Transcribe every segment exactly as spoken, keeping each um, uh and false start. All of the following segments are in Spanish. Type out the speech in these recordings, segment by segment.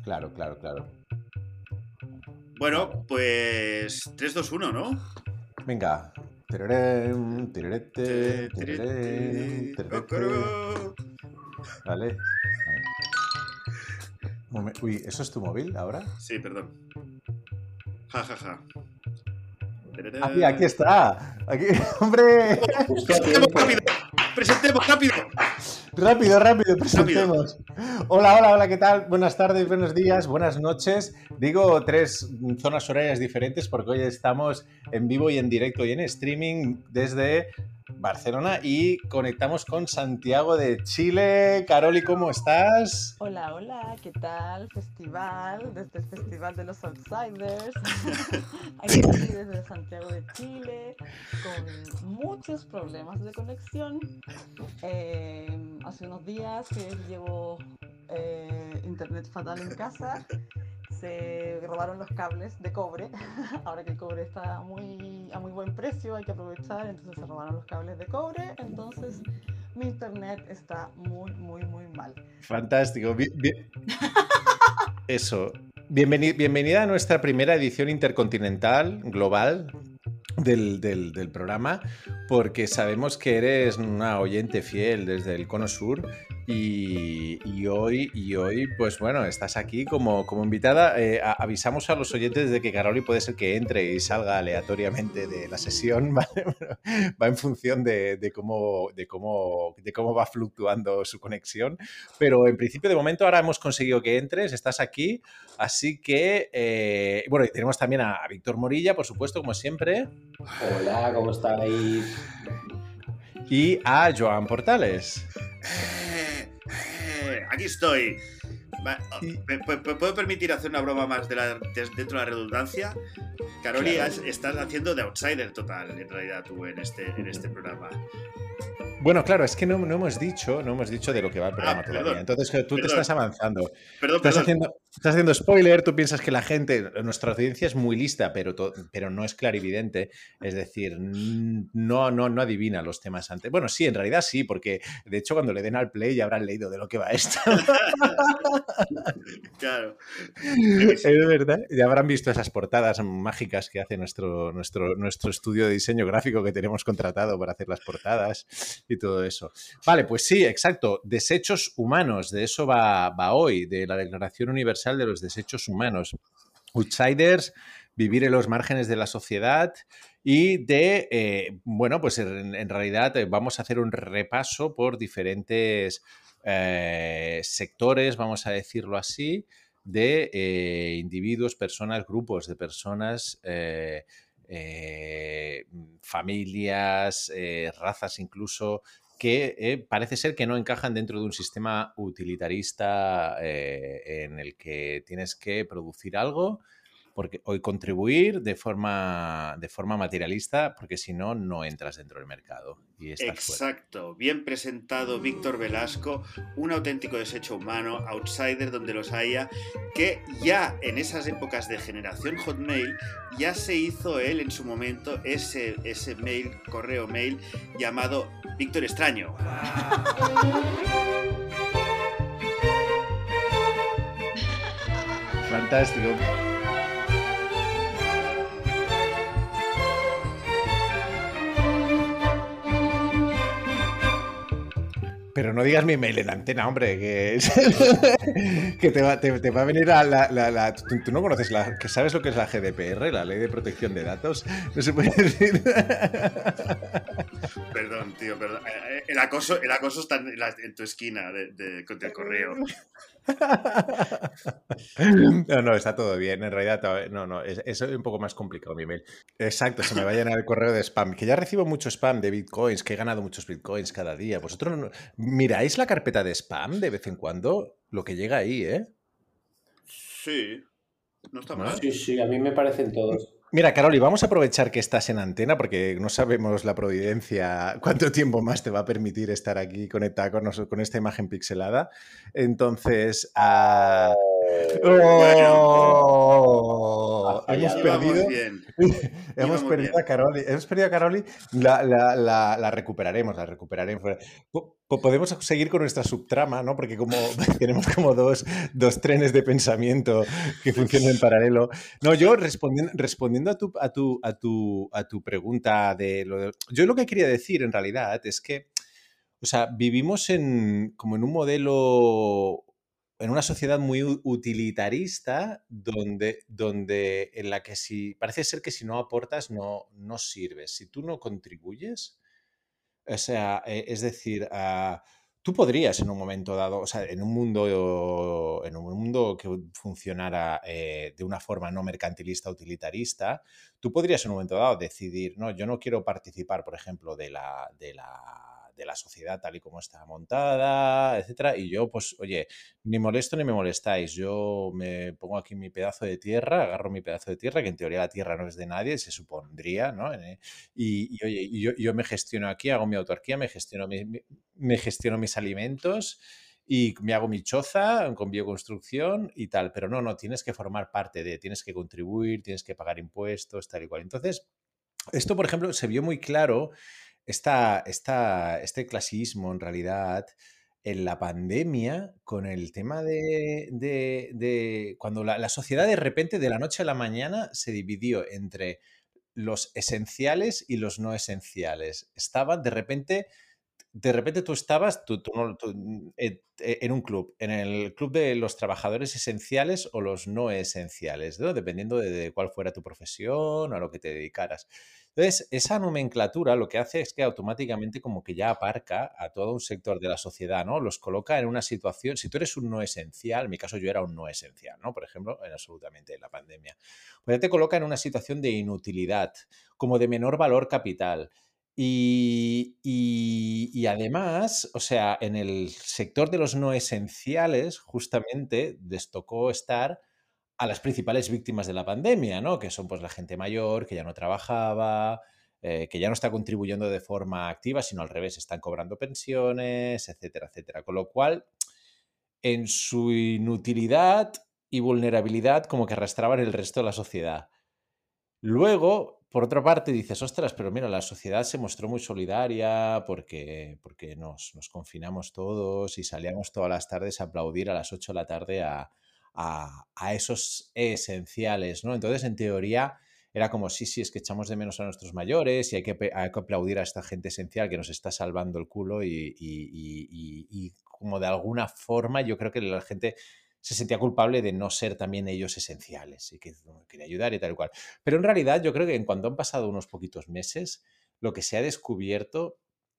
claro, claro, claro. Bueno, Vale. pues tres, dos, uno, ¿no? Venga. Tererén, tererete, tererén, tererete. Vale. Momen- Uy, ¿eso es tu móvil ahora? Sí, perdón. Ja, ja, ja. Ah, mira, aquí está. Aquí, hombre. Justo a ¡Presentemos tiempo. rápido! ¡Presentemos rápido! Rápido, rápido, Rápido. presentemos. Hola, hola, hola, ¿qué tal? Buenas tardes, buenos días, buenas noches. Digo tres zonas horarias diferentes porque hoy estamos en vivo y en directo y en streaming desde Barcelona y conectamos con Santiago de Chile. Caroli, ¿cómo estás? Hola, hola, ¿qué tal? Festival, desde el Festival de los Outsiders, aquí desde Santiago de Chile, con muchos problemas de conexión. Eh, hace unos días que llevo eh, internet fatal en casa, se robaron los cables de cobre, ahora que el cobre está muy, a muy buen precio, hay que aprovechar, entonces se robaron los cables de cobre, entonces mi internet está muy, muy, muy mal. Fantástico. Bien, bien. Eso. Bienveni- bienvenida a nuestra primera edición intercontinental, global, del, del, del programa, porque sabemos que eres una oyente fiel desde el Cono Sur y, y hoy, y hoy, pues bueno, estás aquí como, como invitada. Eh, a- avisamos a los oyentes de que Caroli puede ser que entre y salga aleatoriamente de la sesión, ¿vale? Va en función de, de cómo, de, cómo, de cómo va fluctuando su conexión, pero en principio, de momento, ahora hemos conseguido que entres, estás aquí, así que, eh, bueno, y tenemos también a, a Víctor Morilla, por supuesto, como siempre. Hola, ¿cómo estáis? Y a Joan Portales. Eh, eh, aquí estoy. Va, Y- ¿me, me- me puedo permitir hacer una broma más de la, de- dentro de la redundancia? Caroli, Claro. has- estás haciendo de outsider total, en realidad, tú en este, en este programa. Bueno, claro, es que no, no hemos dicho, no hemos dicho de lo que va el programa Ah, todavía. perdón, Entonces, que tú te perdón. estás avanzando. Perdón, Estás perdón. haciendo, estás haciendo spoiler, tú piensas que la gente, nuestra audiencia es muy lista, pero, to- pero no es clarividente. Es decir, n- no, no, no adivina los temas antes. Bueno, sí, en realidad sí, porque de hecho cuando le den al play ya habrán leído de lo que va esto. Claro. Es verdad. Ya habrán visto esas portadas mágicas que hace nuestro, nuestro, nuestro estudio de diseño gráfico que tenemos contratado para hacer las portadas y todo eso. Vale, pues sí, exacto. Desechos humanos, de eso va, va hoy, de la Declaración Universal de los Desechos Humanos. Outsiders, vivir en los márgenes de la sociedad y de, eh, bueno, pues en, en realidad eh, vamos a hacer un repaso por diferentes eh, sectores, vamos a decirlo así, de eh, individuos, personas, grupos de personas, eh, eh, familias, eh, razas incluso, que eh, parece ser que no encajan dentro de un sistema utilitarista eh, en el que tienes que producir algo porque hoy contribuir de forma, de forma materialista, porque si no, no entras dentro del mercado y estás fuera. Exacto, bien presentado Víctor Velasco, un auténtico desecho humano, outsider donde los haya, que ya en esas épocas de generación Hotmail ya se hizo él en su momento ese, ese mail, correo mail llamado Víctor Extraño. Fantástico. Pero no digas mi mail en antena, hombre, que, es- que te, va, te, te va a venir a la... la, la ¿tú, tú no conoces la... que ¿Sabes lo que es la G D P R, la Ley de Protección de Datos? No se puede decir... Perdón, tío, perdón. Eh, El acoso, el acoso está en, la- en tu esquina de, de, con el correo. No, no, está todo bien. En realidad, todo- no, no, es, es un poco más complicado mi mail. Exacto, se me va a llenar el correo de spam. Que ya recibo mucho spam de bitcoins, que he ganado muchos bitcoins cada día. ¿Vosotros no, miráis la carpeta de spam de vez en cuando? Lo que llega ahí, ¿eh? Sí, no está ¿No? mal. Sí, sí, a mí me parecen todos. Mira, Caroli, vamos a aprovechar que estás en antena porque no sabemos la providencia cuánto tiempo más te va a permitir estar aquí conectada con, nos- con esta imagen pixelada. Entonces, ah, Bueno, ¡Oh! Has Hemos fallado. íbamos perdido, bien, hemos íbamos perdido a bien. Caroli. Hemos perdido a Caroli. La, la- la- la recuperaremos, la recuperaremos. Po- po- Podemos seguir con nuestra subtrama, ¿no? Porque como tenemos como dos, dos trenes de pensamiento que funcionan en paralelo. No, yo respondiendo, respondiendo a tu, a tu, a tu, a tu pregunta de lo de- yo lo que quería decir en realidad es que, o sea, vivimos en como en un modelo, en una sociedad muy u- utilitarista donde, donde en la que si parece ser que si no aportas no, no sirves. Si tú no contribuyes, o sea, eh, es decir, ah, tú podrías en un momento dado, o sea, en un mundo, en un mundo que funcionara eh, de una forma no mercantilista, utilitarista, tú podrías en un momento dado decidir, no, yo no quiero participar, por ejemplo, de la, de la, de la sociedad tal y como está montada, etcétera, y yo, pues, oye, ni molesto ni me molestáis, yo me pongo aquí mi pedazo de tierra, agarro mi pedazo de tierra, que en teoría la tierra no es de nadie, se supondría, ¿no? En- y, y, oye, y yo, yo me gestiono aquí, hago mi autarquía, me gestiono, mi- mi- me gestiono mis alimentos y me hago mi choza con bioconstrucción y tal. Pero no, no, tienes que formar parte de, tienes que contribuir, tienes que pagar impuestos, tal y cual. Entonces, esto, por ejemplo, se vio muy claro, esta, esta, este clasismo en realidad en la pandemia con el tema de, de- de cuando la, la sociedad de repente de la noche a la mañana se dividió entre los esenciales y los no esenciales. Estaban de repente, de repente tú estabas tú, tú no- tú, mm, eh, eh, en un club, en el club de los trabajadores esenciales o los no esenciales, ¿no? Dependiendo de, de cuál fuera tu profesión o a lo que te dedicaras. Entonces, esa nomenclatura lo que hace es que automáticamente como que ya aparca a todo un sector de la sociedad, ¿no? Los coloca en una situación, si tú eres un no esencial, en mi caso yo era un no esencial, ¿no? Por ejemplo, en absolutamente en la pandemia. Pues ya te coloca en una situación de inutilidad, como de menor valor capital. Y, y- y además, o sea, en el sector de los no esenciales, justamente les tocó estar a las principales víctimas de la pandemia, ¿no? Que son pues la gente mayor, que ya no trabajaba, eh, que ya no está contribuyendo de forma activa, sino al revés, están cobrando pensiones, etcétera, etcétera. Con lo cual, en su inutilidad y vulnerabilidad, como que arrastraban el resto de la sociedad. Luego, por otra parte, dices, ostras, pero mira, la sociedad se mostró muy solidaria porque, porque nos, nos confinamos todos y salíamos todas las tardes a aplaudir a las ocho de la tarde a, a- a esos esenciales, ¿no? Entonces, en teoría, era como, sí, sí, es que echamos de menos a nuestros mayores y hay que, pe- hay que aplaudir a esta gente esencial que nos está salvando el culo y, y- y- y- y como de alguna forma yo creo que la gente se sentía culpable de no ser también ellos esenciales y que no, quería ayudar y tal y cual. Pero en realidad yo creo que en cuanto han pasado unos poquitos meses, lo que se ha descubierto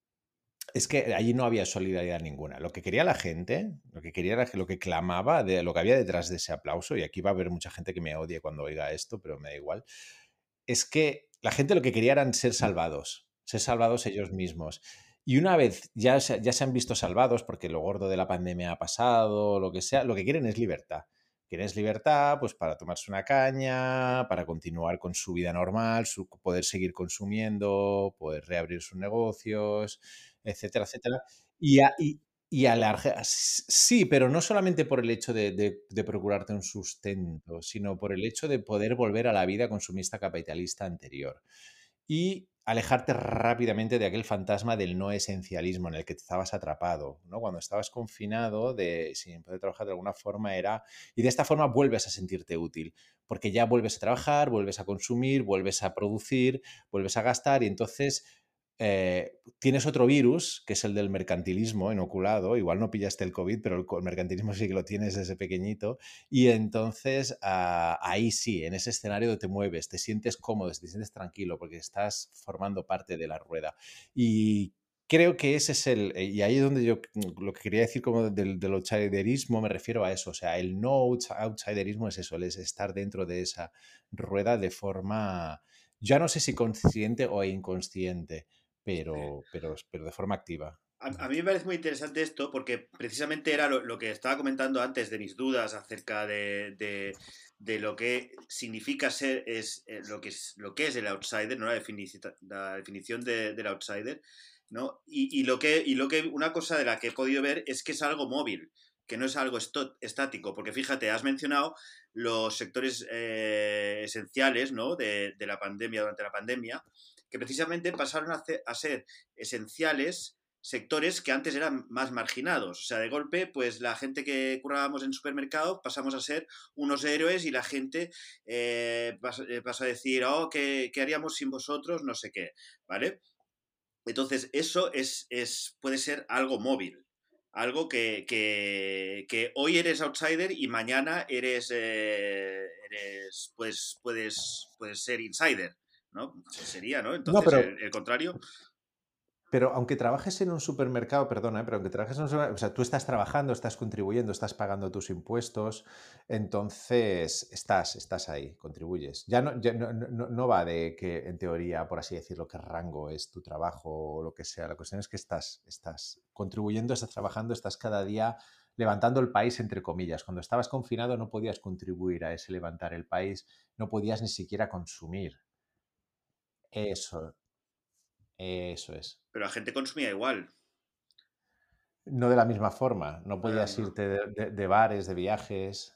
es que allí no había solidaridad ninguna. Lo que quería la gente, lo que quería la- lo que clamaba, de lo que había detrás de ese aplauso, y aquí va a haber mucha gente que me odie cuando oiga esto, pero me da igual, es que la gente lo que quería eran ser salvados, ser salvados ellos mismos. Y una vez ya se, ya se han visto salvados, porque lo gordo de la pandemia ha pasado, lo que sea, lo que quieren es libertad. Quieren es libertad, pues para tomarse una caña, para continuar con su vida normal, su, poder seguir consumiendo, poder reabrir sus negocios, etcétera, etcétera. Y, a- y, y alargar, sí, pero no solamente por el hecho de, de- de procurarte un sustento, sino por el hecho de poder volver a la vida consumista capitalista anterior y alejarte rápidamente de aquel fantasma del no esencialismo en el que te estabas atrapado, ¿no? Cuando estabas confinado, de, sin poder trabajar de alguna forma era... Y de esta forma vuelves a sentirte útil, porque ya vuelves a trabajar, vuelves a consumir, vuelves a producir, vuelves a gastar y entonces eh, tienes otro virus, que es el del mercantilismo inoculado. Igual no pillaste el COVID, pero el, el mercantilismo sí que lo tienes desde pequeñito. Y entonces ah, ahí sí, en ese escenario te mueves, te sientes cómodo, te sientes tranquilo, porque estás formando parte de la rueda. Y creo que ese es el... Y ahí es donde yo lo que quería decir como del, del outsiderismo, me refiero a eso. O sea, el no outsiderismo es eso, es estar dentro de esa rueda de forma, ya no sé si consciente o inconsciente, pero, pero, pero de forma activa. A, a mí me parece muy interesante esto porque precisamente era lo, lo que estaba comentando antes de mis dudas acerca de, de, de lo que significa ser es eh, lo que es lo que es el outsider, ¿no? La definición, la definición de, del outsider, ¿no? Y, y lo que y lo que una cosa de la que he podido ver es que es algo móvil, que no es algo estático, porque fíjate, has mencionado los sectores eh, esenciales, ¿no? de, de la pandemia, durante la pandemia, que precisamente pasaron a, hacer, a ser esenciales sectores que antes eran más marginados. O sea, de golpe, pues la gente que currábamos en supermercados pasamos a ser unos héroes y la gente eh, pasa, pasa a decir, oh, ¿qué, ¿qué haríamos sin vosotros? No sé qué, ¿vale? Entonces, eso es, es, puede ser algo móvil. Algo que, que, que hoy eres outsider y mañana eres, eh, eres pues, puedes, puedes ser insider, ¿no? Sería, ¿no? Entonces, no, pero... el, el contrario... Pero aunque trabajes en un supermercado, perdona, ¿eh? pero aunque trabajes en un supermercado, o sea, tú estás trabajando, estás contribuyendo, estás pagando tus impuestos, entonces estás, estás ahí, contribuyes. Ya no, ya no, no, no va de que, en teoría, por así decirlo, qué rango es tu trabajo o lo que sea. La cuestión es que estás, estás contribuyendo, estás trabajando, estás cada día levantando el país, entre comillas. Cuando estabas confinado no podías contribuir a ese levantar el país, no podías ni siquiera consumir. Eso, eso es. Pero la gente consumía igual. No de la misma forma. No podías Ah, no. irte de, de, de bares, de viajes.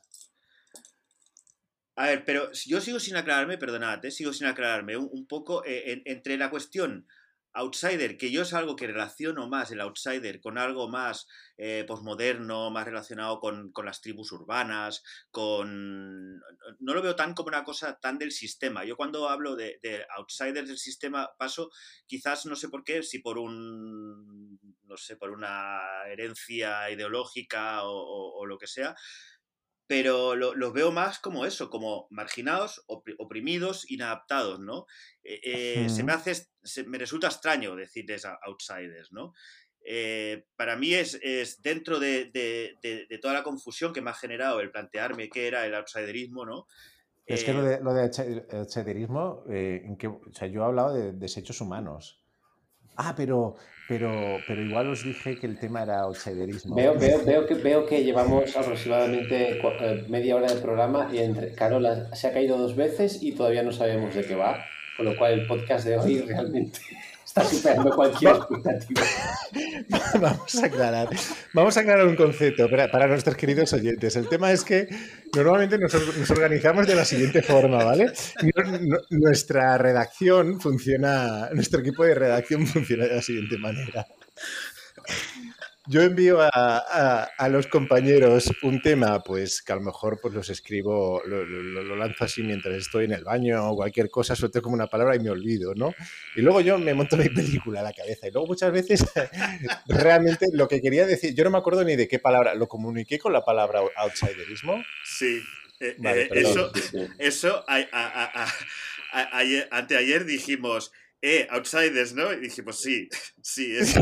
A ver, pero yo sigo sin aclararme, perdonad, ¿eh? sigo sin aclararme un, un poco eh, en, entre la cuestión outsider, que yo es algo que relaciono más el outsider con algo más eh, posmoderno, más relacionado con, con las tribus urbanas, con... No lo veo tan como una cosa tan del sistema. Yo cuando hablo de, de outsiders del sistema paso, quizás no sé por qué, si por un... no sé, por una herencia ideológica o, o, o lo que sea, pero los lo veo más como eso, como marginados, oprimidos, inadaptados, ¿no? Eh, eh, se me hace, se, me resulta extraño decirles a outsiders, ¿no? Eh, para mí es, es dentro de, de, de, de toda la confusión que me ha generado el plantearme qué era el outsiderismo, ¿no? Es que lo de, lo de outsiderismo, eh, en que, o sea, yo he hablado de desechos humanos. Ah, pero, pero, pero igual os dije que el tema era outsiderismo. Veo, veo, veo, que, veo que llevamos aproximadamente media hora de programa y entre Carola se ha caído dos veces y todavía no sabemos de qué va, con lo cual el podcast de hoy realmente está superando cualquier expectativa. Vamos a aclarar, vamos a aclarar un concepto para, para nuestros queridos oyentes. El tema es que normalmente nos, nos organizamos de la siguiente forma, ¿vale? Nuestra redacción funciona, nuestro equipo de redacción funciona de la siguiente manera. Yo envío a, a, a los compañeros un tema, pues que a lo mejor pues los escribo, lo, lo, lo lanzo así mientras estoy en el baño o cualquier cosa, suelto como una palabra y me olvido, ¿no? Y luego yo me monto mi película a la cabeza y luego muchas veces realmente lo que quería decir, yo no me acuerdo ni de qué palabra, lo comuniqué con la palabra outsiderismo. Sí, eh, vale, eh, eso, eso a, a, a, a, ayer, anteayer dijimos, eh, outsiders, ¿no? Y dijimos, sí, sí, eso.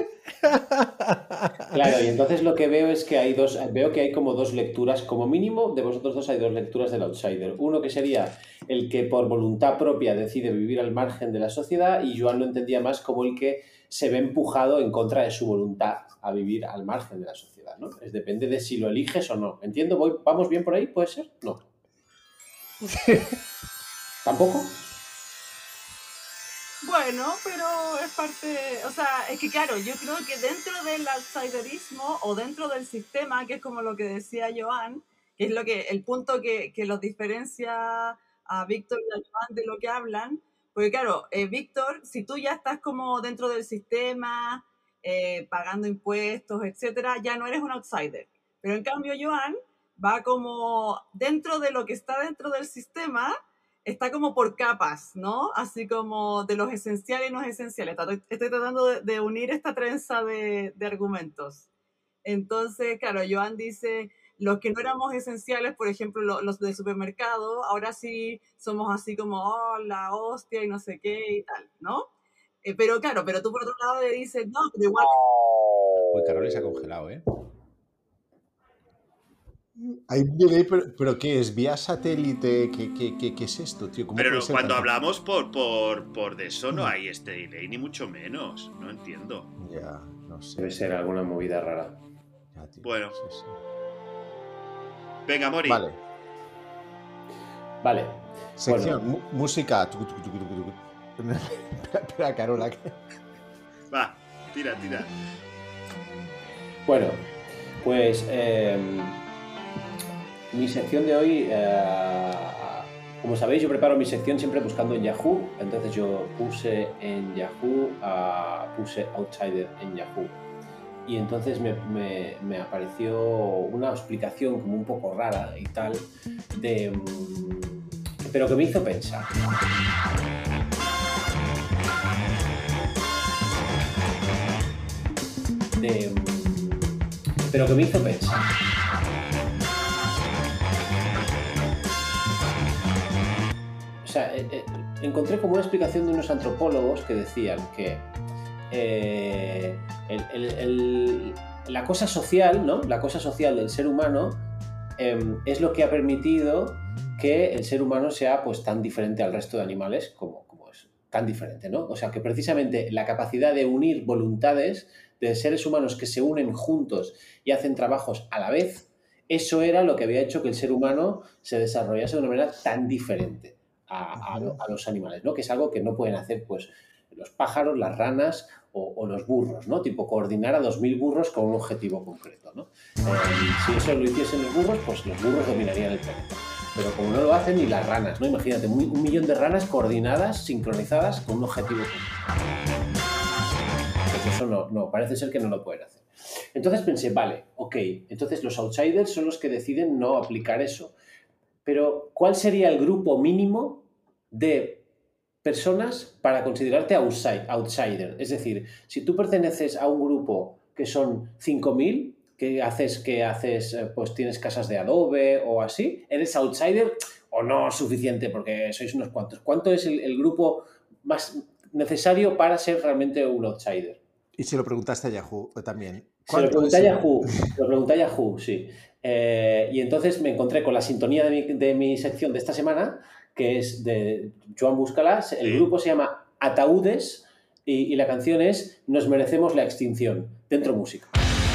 Claro, y entonces lo que veo es que hay dos, veo que hay como dos lecturas, como mínimo de vosotros dos hay dos lecturas del outsider. Uno que sería el que por voluntad propia decide vivir al margen de la sociedad y Joan lo entendía más como el que se ve empujado en contra de su voluntad a vivir al margen de la sociedad, ¿no? Es depende de si lo eliges o no. ¿Entiendo? ¿Voy, ¿Vamos bien por ahí? ¿Puede ser? No. ¿Tampoco? Bueno, pero es parte, o sea, es que claro, yo creo que dentro del outsiderismo o dentro del sistema, que es como lo que decía Joan, que es lo que, el punto que, que los diferencia a Víctor y a Joan de lo que hablan, porque claro, eh, Víctor, si tú ya estás como dentro del sistema, eh, pagando impuestos, etcétera, ya no eres un outsider. Pero en cambio Joan va como dentro de lo que está dentro del sistema, está como por capas, ¿no? Así como de los esenciales y no esenciales. Estoy, estoy tratando de, de unir esta trenza de, de argumentos. Entonces, claro, Joan dice, los que no éramos esenciales, por ejemplo, los, los del supermercado, ahora sí somos así como, oh, la hostia y no sé qué y tal, ¿no? Eh, pero claro, pero tú por otro lado le dices, no, pero igual... Uy, Carol se ha congelado, ¿eh? Hay delay, pero, pero ¿qué es? ¿Vía satélite? ¿Qué, qué, qué, qué es esto, tío? ¿Cómo pero puede ser cuando tanto? hablamos por, por, por de eso no hay este delay, ni mucho menos. No entiendo. Ya, no sé. Debe ser alguna movida rara. Ya, tío. Bueno. Sí, sí. Venga, Mori. Vale. Vale. Sección, Bueno. música. espera, espera, Carola. Va, tira, tira. Bueno, Pues eh, mi sección de hoy, eh, como sabéis, yo preparo mi sección siempre buscando en Yahoo. Entonces yo puse en Yahoo, uh, puse Outsider en Yahoo. Y entonces me, me, me apareció una explicación como un poco rara y tal, de, pero que me hizo pensar. De, pero que me hizo pensar. O sea, eh, eh, encontré como una explicación de unos antropólogos que decían que eh, el, el, el, la cosa social, ¿no? La cosa social del ser humano eh, es lo que ha permitido que el ser humano sea pues tan diferente al resto de animales como, como es tan diferente, ¿no? O sea, que precisamente la capacidad de unir voluntades de seres humanos que se unen juntos y hacen trabajos a la vez, eso era lo que había hecho que el ser humano se desarrollase de una manera tan diferente a, a, a los animales, ¿no? Que es algo que no pueden hacer pues los pájaros, las ranas o, o los burros, ¿no? Tipo coordinar a dos mil burros con un objetivo concreto, ¿no? Eh, si eso lo hiciesen los burros, pues los burros dominarían el planeta. Pero como no lo hacen ni las ranas, ¿no? Imagínate, un, un millón de ranas coordinadas, sincronizadas con un objetivo concreto. Pues eso no, no, parece ser que no lo pueden hacer. Entonces pensé, vale, ok, entonces los outsiders son los que deciden no aplicar eso. Pero, ¿cuál sería el grupo mínimo de personas para considerarte outside, outsider? Es decir, si tú perteneces a un grupo que son cinco mil, que haces, que haces, pues tienes casas de adobe o así, ¿eres outsider o no suficiente porque sois unos cuantos? ¿Cuánto es el, el grupo más necesario para ser realmente un outsider? Y si lo preguntaste a Yahoo también. Se lo pregunté a Yahoo, lo pregunté a Yahoo, sí. Eh, y entonces me encontré con la sintonía de mi, de mi sección de esta semana, que es de Joan Búscalas. El grupo se llama Ataúdes y, y la canción es Nos merecemos la extinción. Dentro música.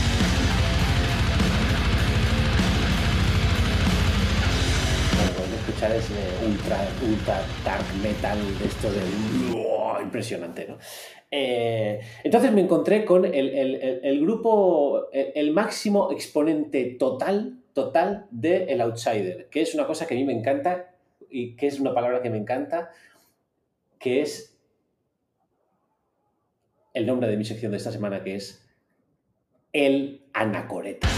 Bueno, podemos escuchar es ultra, ultra dark metal de esto de... ¡Oh! Impresionante, ¿no? Eh, entonces me encontré con el, el, el, el grupo, el, el máximo exponente total, total del outsider, que es una cosa que a mí me encanta y que es una palabra que me encanta, que es el nombre de mi sección de esta semana, que es el anacoreta.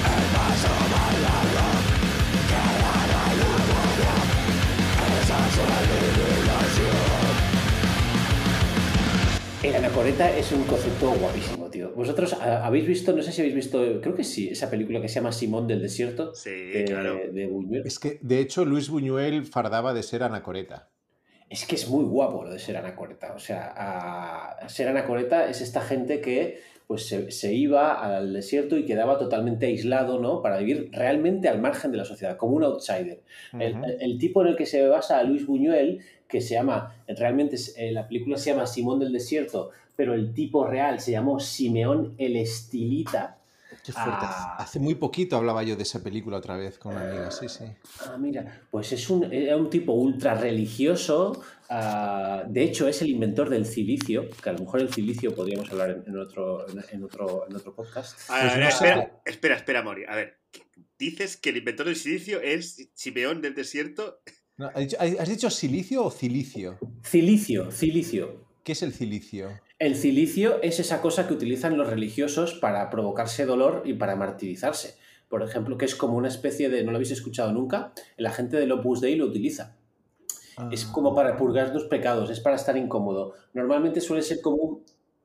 El anacoreta es un concepto guapísimo, tío. Vosotros habéis visto, no sé si habéis visto, creo que sí, esa película que se llama Simón del Desierto. Sí, de, claro. De Buñuel. Es que, de hecho, Luis Buñuel fardaba de ser anacoreta. Es que es muy guapo lo de ser anacoreta. O sea, a, ser anacoreta es esta gente que pues, se, se iba al desierto y quedaba totalmente aislado, ¿no? Para vivir realmente al margen de la sociedad, como un outsider. Uh-huh. el, el, el tipo en el que se basa a Luis Buñuel, que se llama, realmente eh, la película se llama Simón del Desierto, pero el tipo real se llamó Simeón el Estilita. Qué fuerte. Ah, hace muy poquito hablaba yo de esa película otra vez con una amiga, sí, sí. Ah, mira, pues es un, era un tipo ultra religioso. Uh, de hecho, es el inventor del cilicio, que a lo mejor el cilicio podríamos hablar en, en, otro, en, en, otro, en otro podcast. A ver, pues no espera, sé. espera, espera, Mori. A ver, dices que el inventor del silicio es Simeón del Desierto. No, ¿has, dicho, ¿Has dicho silicio o cilicio? Cilicio, cilicio. ¿Qué es el cilicio? El cilicio es esa cosa que utilizan los religiosos para provocarse dolor y para martirizarse. Por ejemplo, que es como una especie de... ¿No lo habéis escuchado nunca? La gente del Opus Dei lo utiliza. Ah. Es como para purgar los pecados, es para estar incómodo. Normalmente suele ser como un...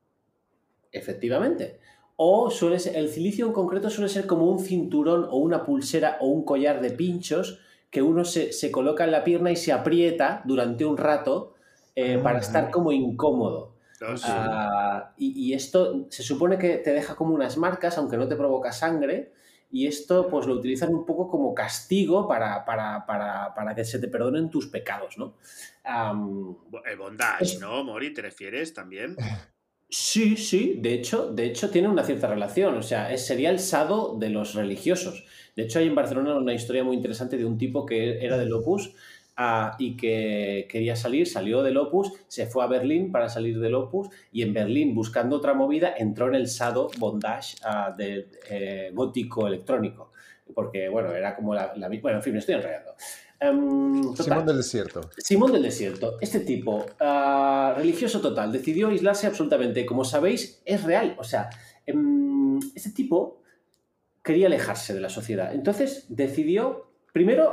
Efectivamente. O suele ser... el cilicio en concreto suele ser como un cinturón o una pulsera o un collar de pinchos que uno se, se coloca en la pierna y se aprieta durante un rato eh, ah, para estar como incómodo. No, sí. uh, y, y esto se supone que te deja como unas marcas, aunque no te provoca sangre, y esto pues lo utilizan un poco como castigo para, para, para, para que se te perdonen tus pecados, ¿no? Um, El bondage, ¿no, Mori? ¿Te refieres también? Sí, sí, de hecho, de hecho tiene una cierta relación, o sea, es, sería el sado de los religiosos. De hecho, hay en Barcelona una historia muy interesante de un tipo que era del Opus, uh, y que quería salir, salió del Opus, se fue a Berlín para salir del Opus y en Berlín, buscando otra movida, entró en el Sado Bondage uh, del eh, gótico electrónico, porque, bueno, era como la... la bueno, en fin, me estoy enredando. Um, total, Simón del Desierto. Simón del Desierto. Este tipo, uh, religioso total, decidió aislarse absolutamente. Como sabéis, es real. O sea, um, este tipo quería alejarse de la sociedad. Entonces decidió, primero,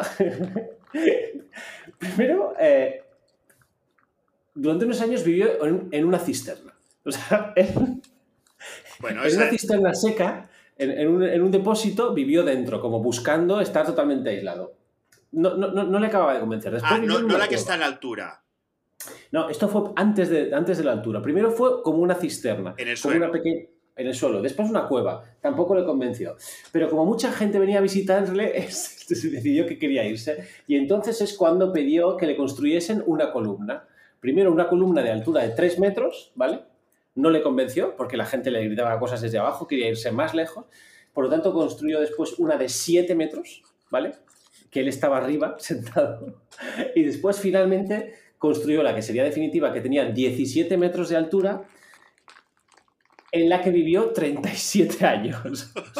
primero, eh, durante unos años vivió en, en una cisterna. O sea, en, bueno, en esa... una cisterna seca, en, en, un, en un depósito, vivió dentro, como buscando estar totalmente aislado. No, no, no, no le acababa de convencer. Después ah, no, no la cueva. que está a la altura. No, esto fue antes de, antes de la altura. Primero fue como una cisterna. En el como suelo. Una pequeña, en el suelo. Después una cueva. Tampoco le convenció. Pero como mucha gente venía a visitarle, se decidió que quería irse. Y entonces es cuando pidió que le construyesen una columna. Primero una columna de altura de tres metros, ¿vale? No le convenció porque la gente le gritaba cosas desde abajo, quería irse más lejos. Por lo tanto, construyó después una de siete metros, ¿vale? Que él estaba arriba, sentado. Y después, finalmente, construyó la que sería definitiva, que tenía diecisiete metros de altura, en la que vivió treinta y siete años. O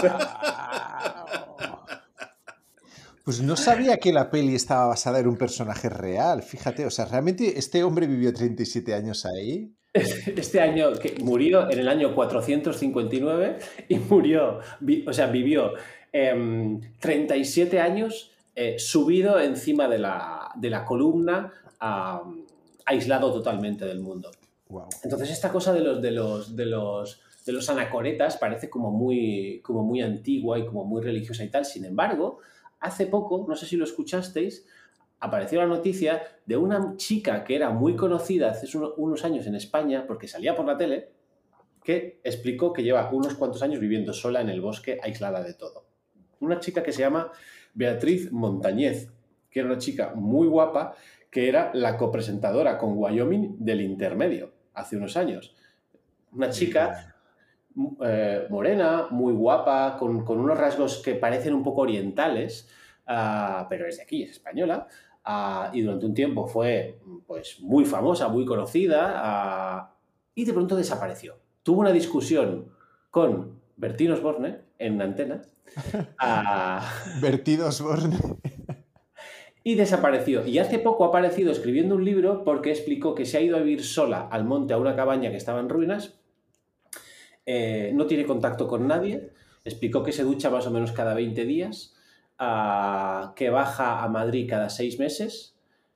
sea... Pues no sabía que la peli estaba basada en un personaje real, fíjate, o sea, realmente este hombre vivió treinta y siete años ahí. Este año, que murió en el año cuatrocientos cincuenta y nueve y murió, vi, o sea, vivió eh, treinta y siete años eh, subido encima de la, de la columna, uh, aislado totalmente del mundo. Wow. Entonces esta cosa de los, de los, de los, de los anacoretas parece como muy, como muy antigua y como muy religiosa y tal. Sin embargo, hace poco, no sé si lo escuchasteis, apareció la noticia de una chica que era muy conocida hace unos años en España, porque salía por la tele, que explicó que lleva unos cuantos años viviendo sola en el bosque, aislada de todo. Una chica que se llama Beatriz Montañez, que era una chica muy guapa, que era la copresentadora con Wyoming del Intermedio, hace unos años. Una chica eh, morena, muy guapa, con, con unos rasgos que parecen un poco orientales, uh, pero es de aquí, es española, uh, y durante un tiempo fue pues, muy famosa, muy conocida, uh, y de pronto desapareció. Tuvo una discusión con Bertín Osborne en Antena. Uh, Bertín Osborne. Y desapareció. Y hace poco ha aparecido escribiendo un libro porque explicó que se ha ido a vivir sola al monte, a una cabaña que estaba en ruinas. Eh, no tiene contacto con nadie. Explicó que se ducha más o menos cada veinte días, uh, que baja a Madrid cada seis meses.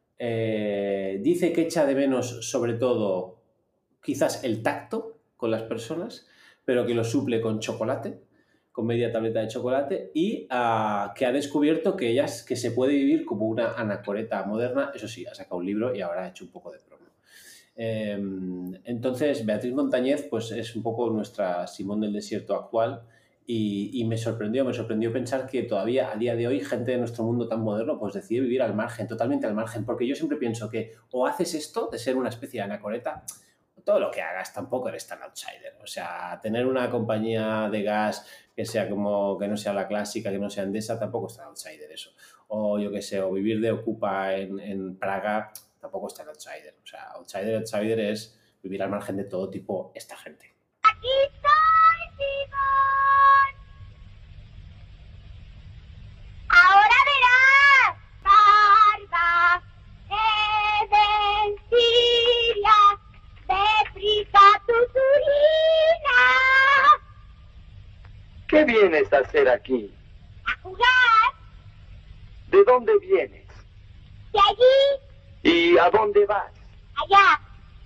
Eh, dice que echa de menos, sobre todo, quizás el tacto con las personas, pero que lo suple con chocolate, con media tableta de chocolate, y uh, que ha descubierto que, ella, que se puede vivir como una anacoreta moderna. Eso sí, ha sacado un libro y ahora ha hecho un poco de promo. Eh, entonces, Beatriz Montañez pues, es un poco nuestra Simón del Desierto actual, y, y me sorprendió, me sorprendió pensar que todavía a día de hoy gente de nuestro mundo tan moderno pues decide vivir al margen, totalmente al margen, porque yo siempre pienso que o haces esto de ser una especie de anacoreta, todo lo que hagas tampoco eres tan outsider. O sea, tener una compañía de gas que sea como, que no sea la clásica, que no sea Endesa, tampoco es tan outsider eso. O yo qué sé, o vivir de Ocupa en, en Praga, tampoco es tan outsider. O sea, outsider, outsider es vivir al margen de todo tipo esta gente. ¡Aquí estoy, Simón! ¡Ahora verás! ¡Barba! ¡Eh, vencilla! ¡Deprisa tu turina! ¿Qué vienes a hacer aquí? ¡A jugar! ¿De dónde vienes? ¡De allí! ¿Y a dónde vas? ¡Allá!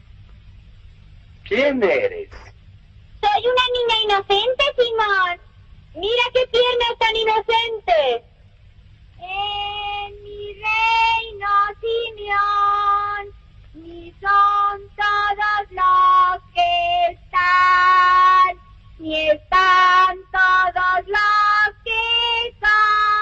¿Quién eres? Soy una niña inocente, Simón. Mira qué piernas tan inocentes. En mi reino, Simeón, ni son todos los que están, ni están todos los que son.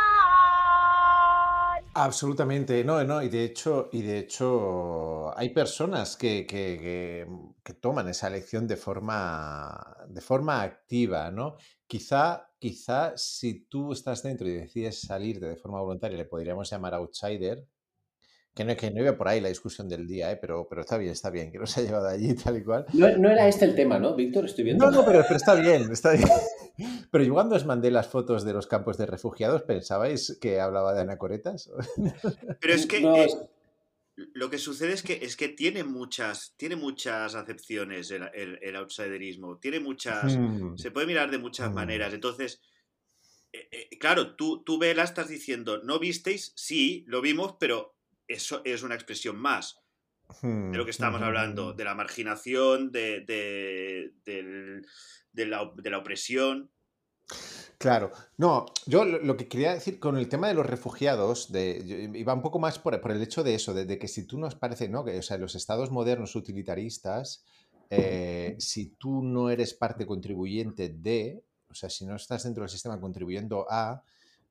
Absolutamente, no, no, y de hecho, y de hecho hay personas que, que, que, que toman esa elección de forma, de forma activa, ¿no? Quizá, quizá si tú estás dentro y decides salirte de forma voluntaria, le podríamos llamar outsider. Que no, que no iba por ahí la discusión del día, ¿eh? pero, pero está bien, está bien, que nos ha llevado allí tal y cual. No, no era este el tema, ¿no, Víctor? Estoy viendo. No, no, pero, pero está bien, está bien. Pero yo cuando os mandé las fotos de los campos de refugiados, ¿pensabais que hablaba de anacoretas? Pero es que No, eh, es- lo que sucede es que, es que tiene muchas, tiene muchas acepciones el, el- el outsiderismo, tiene muchas, Hmm, se puede mirar de muchas hmm, maneras. Entonces, eh, eh, claro, tú, tú Vela, estás diciendo, ¿no visteis? Sí, lo vimos, pero eso es una expresión más hmm, de lo que estamos hmm, hablando, hmm. de la marginación, de, de, del- de la, de la opresión. Claro, no, yo lo, lo que quería decir con el tema de los refugiados, de, yo iba un poco más por, por el hecho de eso, de, de que si tú nos parece, ¿no? Que, o sea, los estados modernos utilitaristas, eh, si tú no eres parte contribuyente de, o sea, si no estás dentro del sistema contribuyendo a,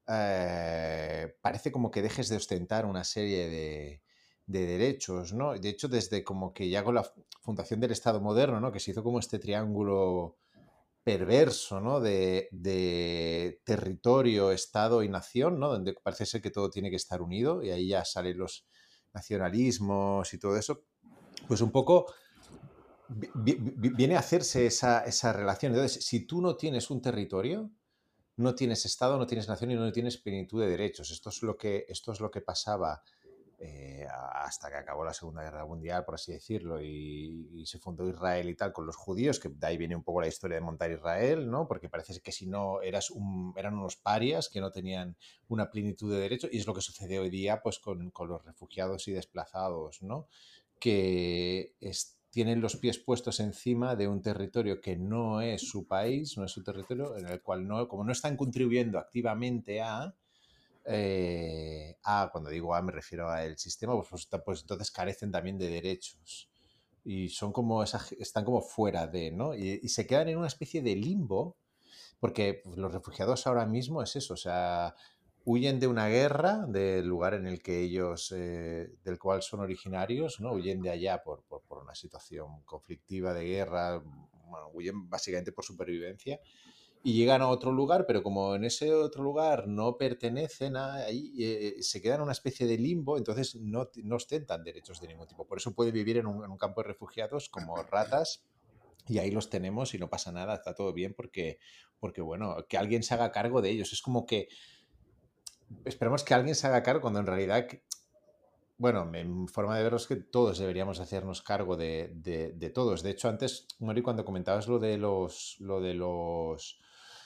eh, parece como que dejes de ostentar una serie de, de derechos, ¿no? De hecho, desde como que ya con la fundación del Estado moderno, ¿no? Que se hizo como este triángulo perverso, ¿no? De, de territorio, Estado y nación, ¿no? Donde parece ser que todo tiene que estar unido y ahí ya salen los nacionalismos y todo eso. Pues un poco vi- vi- viene a hacerse esa, esa relación. Entonces, si tú no tienes un territorio, no tienes Estado, no tienes nación y no tienes plenitud de derechos. Esto es lo que, esto es lo que pasaba eh, hasta que acabó la Segunda Guerra Mundial, por así decirlo, y, y se fundó Israel y tal con los judíos, que de ahí viene un poco la historia de montar Israel, ¿no? Porque parece que si no eras un, eran unos parias que no tenían una plenitud de derechos, y es lo que sucede hoy día pues con, con los refugiados y desplazados, ¿no? Que es, tienen los pies puestos encima de un territorio que no es su país, no es su territorio, en el cual no, como no están contribuyendo activamente a, eh, a, cuando digo A me refiero al sistema, pues, pues, pues entonces carecen también de derechos. Y son como esa, están como fuera de, ¿no? Y, y se quedan en una especie de limbo, porque pues, los refugiados ahora mismo es eso, o sea, huyen de una guerra, del lugar en el que ellos, eh, del cual son originarios, ¿no? Huyen de allá por, por, por una situación conflictiva de guerra, bueno, huyen básicamente por supervivencia y llegan a otro lugar, pero como en ese otro lugar no pertenecen a ahí, eh, se quedan en una especie de limbo, entonces no, no ostentan derechos de ningún tipo. Por eso pueden vivir en un, en un campo de refugiados como ratas y ahí los tenemos y no pasa nada, está todo bien porque, porque, bueno, que alguien se haga cargo de ellos. Es como que esperamos que alguien se haga cargo cuando en realidad, bueno, mi forma de verlo es que todos deberíamos hacernos cargo de, de, de todos. De hecho, antes, Mori, cuando comentabas lo de los, lo de los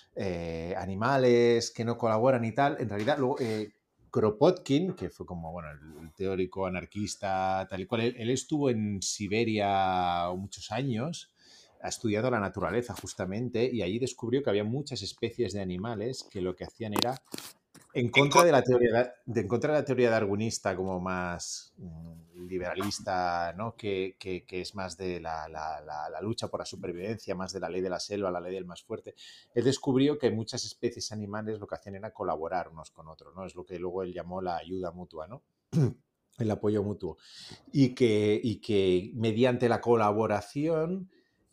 eh, animales que no colaboran y tal, en realidad luego... Eh, Kropotkin, que fue como bueno, el, el teórico anarquista, tal y cual, él, él estuvo en Siberia muchos años, ha estudiado la naturaleza justamente, y allí descubrió que había muchas especies de animales que lo que hacían era en contra de la teoría, de, en contra de la teoría darwinista como más mm, liberalista, ¿no? Que, que, que es más de la, la, la, la lucha por la supervivencia, más de la ley de la selva, la ley del más fuerte. Él descubrió que muchas especies animales lo que hacían era colaborar unos con otros, ¿no? Es lo que luego él llamó la ayuda mutua, ¿no? El apoyo mutuo. Y que, y que mediante la colaboración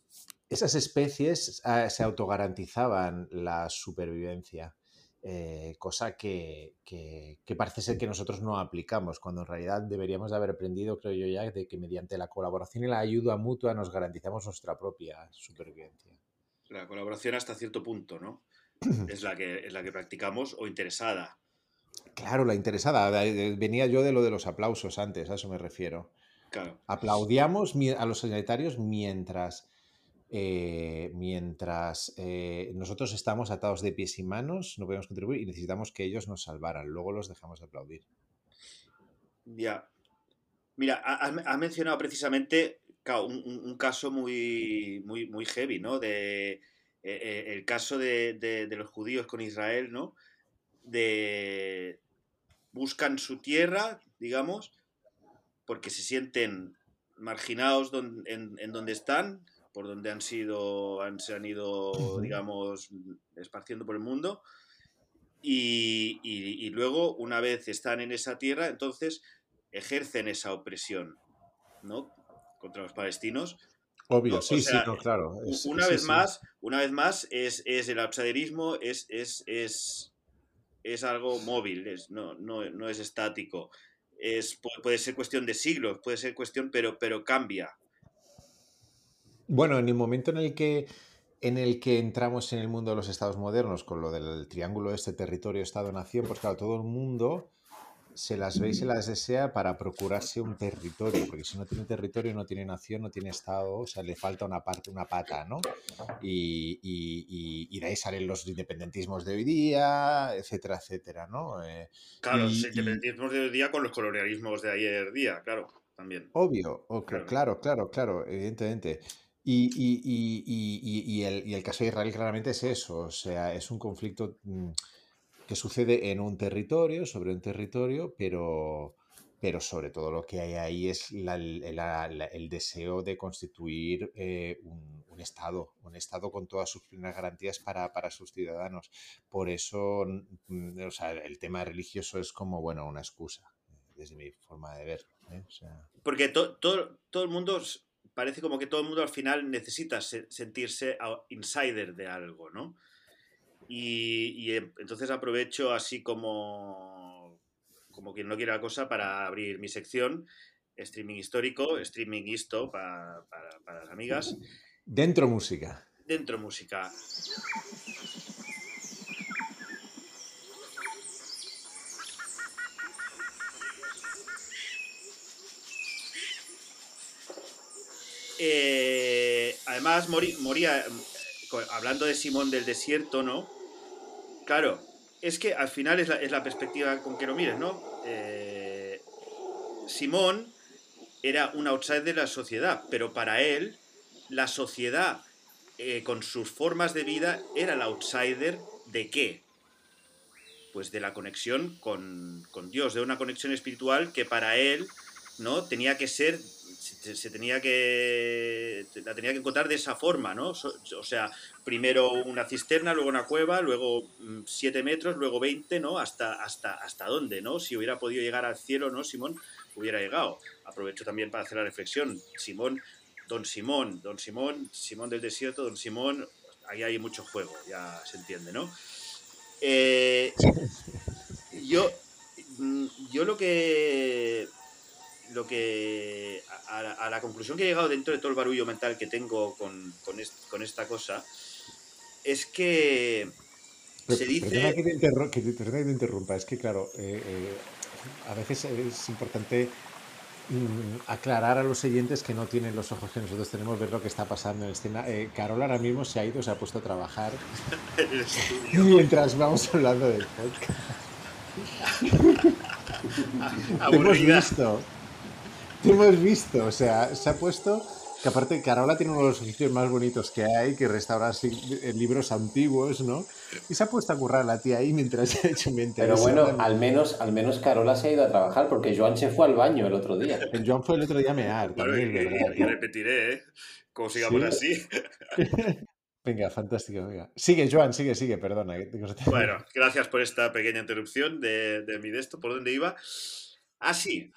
esas especies eh, se autogarantizaban la supervivencia. Eh, cosa que, que, que parece ser que nosotros no aplicamos, cuando en realidad deberíamos de haber aprendido, creo yo ya, de que mediante la colaboración y la ayuda mutua nos garantizamos nuestra propia supervivencia. La colaboración hasta cierto punto, ¿no? Es la que, es la que practicamos o interesada. Claro, la interesada. Venía yo de lo de los aplausos antes, a eso me refiero. Claro. Aplaudíamos a los sanitarios mientras... Eh, mientras eh, nosotros estamos atados de pies y manos, no podemos contribuir y necesitamos que ellos nos salvaran. Luego los dejamos de aplaudir. Ya. Mira, has ha mencionado precisamente claro, un, un, caso muy, muy, muy heavy, ¿no? De, eh, eh, el caso de, de, de los judíos con Israel, ¿no? De buscan su tierra, digamos, porque se sienten marginados don, en, en donde están, por donde han sido, han, se han ido, digamos, esparciendo por el mundo, y, y, y luego, una vez están en esa tierra, entonces ejercen esa opresión, ¿no? Contra los palestinos. Obvio, ¿no? sí, o sea, sí, no, claro. Es, una sí, vez sí. más, una vez más, es, es el outsiderismo, es, es, es, es algo móvil, es, no, no, no es estático. es, puede ser cuestión de siglos, puede ser cuestión, pero, pero cambia. Bueno, en el momento en el que en el que entramos en el mundo de los estados modernos con lo del triángulo este territorio, estado, nación, pues claro, todo el mundo se las ve y se las desea para procurarse un territorio, porque si no tiene territorio, no tiene nación, no tiene estado, o sea, le falta una parte, una pata, ¿no? Y, y- y- y de ahí salen los independentismos de hoy día, etcétera, etcétera, ¿no? Eh, Claro, los y, y independentismos de hoy día con los colonialismos de ayer día, claro, también. obvio, ok, Claro. claro, claro, claro, evidentemente. Y, y- y- y- y- y el, y el caso de Israel claramente es eso, o sea, es un conflicto mm, que sucede en un territorio, sobre un territorio, pero, pero sobre todo lo que hay ahí es la- la- la- el deseo de constituir eh, un, un Estado, un Estado con todas sus plenas garantías para, para sus ciudadanos. Por eso, mm, o sea, el tema religioso es como, bueno, una excusa, desde mi forma de verlo. ¿eh? O sea, Porque to, to, todo el mundo, parece como que todo el mundo al final necesita se, sentirse insider de algo, ¿no? Y, y entonces aprovecho así como, como quien no quiere la cosa para abrir mi sección, streaming histórico, streaming histo para, para, para las amigas. dentro música. Dentro música. Eh, además, morí, moría, hablando de Simón del Desierto, ¿no? Claro, es que al final es la, es la perspectiva con que lo mires, ¿no? Eh, Simón era un outsider de la sociedad, pero para él, la sociedad, eh, con sus formas de vida, era el outsider de qué? Pues de la conexión con, con Dios, de una conexión espiritual que para él, ¿no? Tenía que ser, se, se tenía que, la tenía que encontrar de esa forma, ¿no? O sea, primero una cisterna, luego una cueva, luego siete metros, luego veinte, ¿no? Hasta, hasta, hasta dónde, ¿no? Si hubiera podido llegar al cielo, ¿no? Simón hubiera llegado. Aprovecho también para hacer la reflexión. Simón, Don Simón, Don Simón, Simón del Desierto, Don Simón, ahí hay mucho juego, ya se entiende, ¿no? Eh, yo, yo lo que lo que a, a, a la conclusión que he llegado dentro de todo el barullo mental que tengo con, con, est, con esta cosa es que Pero, se dice... Perdona que te, interru que te, perdona que te interrumpa, es que claro, eh, eh, a veces es importante mm, aclarar a los oyentes que no tienen los ojos que nosotros tenemos, ver lo que está pasando en escena. Eh, Carol ahora mismo se ha ido, se ha puesto a trabajar en el estudio. mientras vamos hablando del podcast. Te hemos visto, te hemos visto, o sea, se ha puesto... Que aparte, Carola tiene uno de los oficios más bonitos que hay, que restaurar libros antiguos, ¿no? Y se ha puesto a currar la tía ahí mientras ha hecho mi Pero bueno, al menos, al menos Carola se ha ido a trabajar, porque Joan se fue al baño el otro día. El Joan fue el otro día a mear, Bueno, también y, es verdad. y, y repetiré, ¿eh? Como sigamos ¿Sí? así. Venga, fantástico, venga. Sigue, Joan, sigue, sigue, perdona. Bueno, gracias por esta pequeña interrupción de, de mi de esto, ¿por dónde iba? Ah, sí.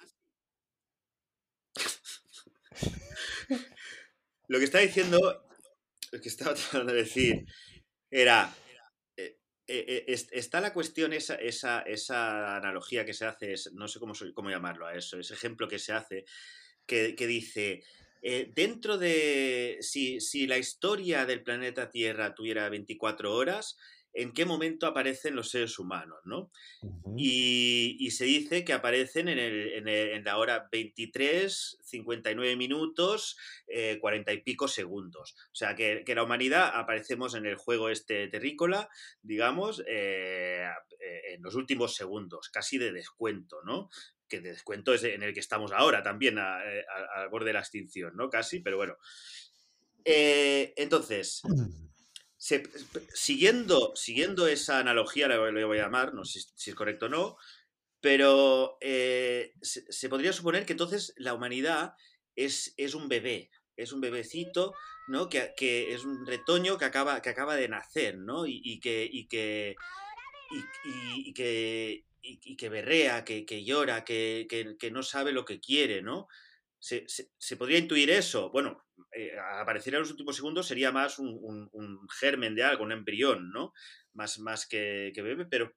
Lo que estaba diciendo, lo que estaba tratando de decir era, eh, eh, eh, está la cuestión, esa, esa, esa analogía que se hace, es, no sé cómo, cómo llamarlo a eso, ese ejemplo que se hace, que, que dice, eh, dentro de, si, si la historia del planeta Tierra tuviera veinticuatro horas, ¿en qué momento aparecen los seres humanos, no? Uh-huh. Y, y se dice que aparecen en, el, en, el, en la hora veintitrés, cincuenta y nueve minutos, eh, cuarenta y pico segundos. O sea, que, que la humanidad aparecemos en el juego este terrícola, digamos, eh, en los últimos segundos, casi de descuento, ¿no? Que de descuento es en el que estamos ahora también, al borde de la extinción, ¿no? Casi, pero bueno. Eh, entonces... Se, siguiendo, siguiendo esa analogía, le voy a llamar, no sé si es correcto o no, pero eh, se, se podría suponer que entonces la humanidad es, es un bebé, es un bebecito, ¿no? Que, que es un retoño que acaba, que acaba de nacer, ¿no? Y, y que, y que, y, y, y que, y, y que berrea, que, que llora, que, que, que no sabe lo que quiere, ¿no? Se, se, se, podría intuir eso. Bueno, eh, aparecer en los últimos segundos sería más un, un, un, germen de algo, un embrión, ¿no? Más, más que, que bebé, pero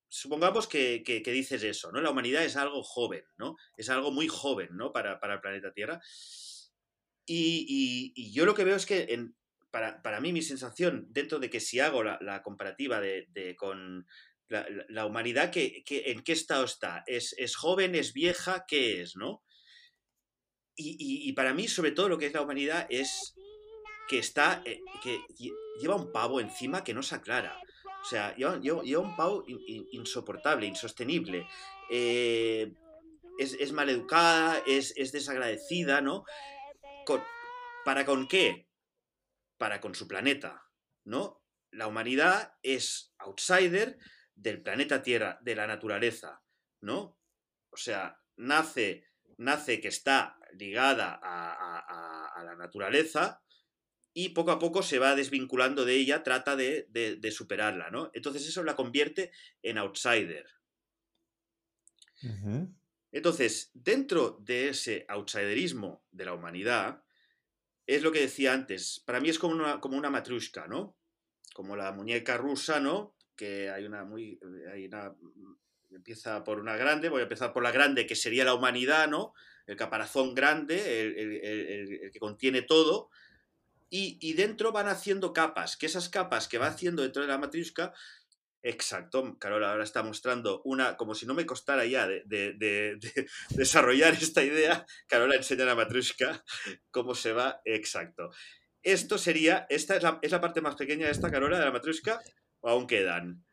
supongamos que, que, que dices eso, ¿no? La humanidad es algo joven, ¿no? Es algo muy joven, ¿no? Para, para el planeta Tierra. Y, y, y yo lo que veo es que, en, para, para mí, mi sensación, dentro de que si hago la, la comparativa de, de con la, la, la humanidad, que, que, ¿en qué estado está? ¿Es, ¿Es joven? ¿Es vieja? ¿Qué es, no? Y, y, y para mí, sobre todo, lo que es la humanidad es que está, eh, que lleva un pavo encima que no se aclara. O sea, lleva, lleva, lleva un pavo in, in, insoportable, insostenible. Eh, es, es maleducada, es, es desagradecida, ¿no? Con, ¿Para con qué? Para con su planeta, ¿no? La humanidad es outsider del planeta Tierra, de la naturaleza, ¿no? O sea, nace, nace que está ligada a, a, a la naturaleza y poco a poco se va desvinculando de ella, trata de, de, de superarla, ¿no? Entonces eso la convierte en outsider. Uh-huh. Entonces, dentro de ese outsiderismo de la humanidad, es lo que decía antes, para mí es como una, como una matrushka, ¿no? Como la muñeca rusa, ¿no? Que hay una muy... Hay una, empieza por una grande, voy a empezar por la grande, que sería la humanidad, ¿no? El caparazón grande, el, el, el, el que contiene todo, y, y dentro van haciendo capas, que esas capas que va haciendo dentro de la matrushka, exacto, Carola ahora está mostrando una, como si no me costara ya de, de, de, de desarrollar esta idea, Carola enseña a la matrushka cómo se va, exacto. Esto sería, esta es la, es la parte más pequeña de esta, Carola, de la matrushka, o aún quedan.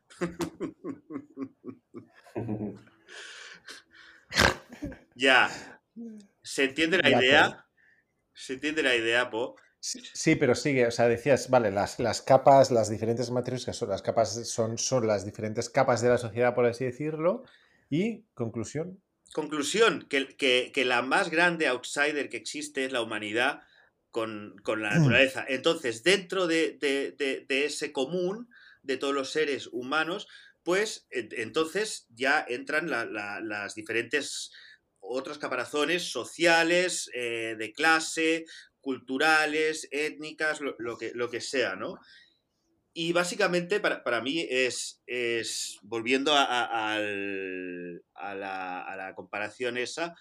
Ya, ¿se entiende la Ya, idea? pero... ¿Se entiende la idea, Po? Sí, sí, pero sigue, o sea, decías, vale, las, las capas, las diferentes matrioscas son las capas, son, son las diferentes capas de la sociedad, por así decirlo, y conclusión. Conclusión, que, que, que la más grande outsider que existe es la humanidad con, con la naturaleza. Entonces, dentro de, de, de, de ese común de todos los seres humanos, pues entonces ya entran la, la, las diferentes otros caparazones sociales, eh, de clase, culturales, étnicas, lo, lo, que, lo que sea, ¿no? Y básicamente para, para mí es, es volviendo a, a, al, a, la, a la comparación esa,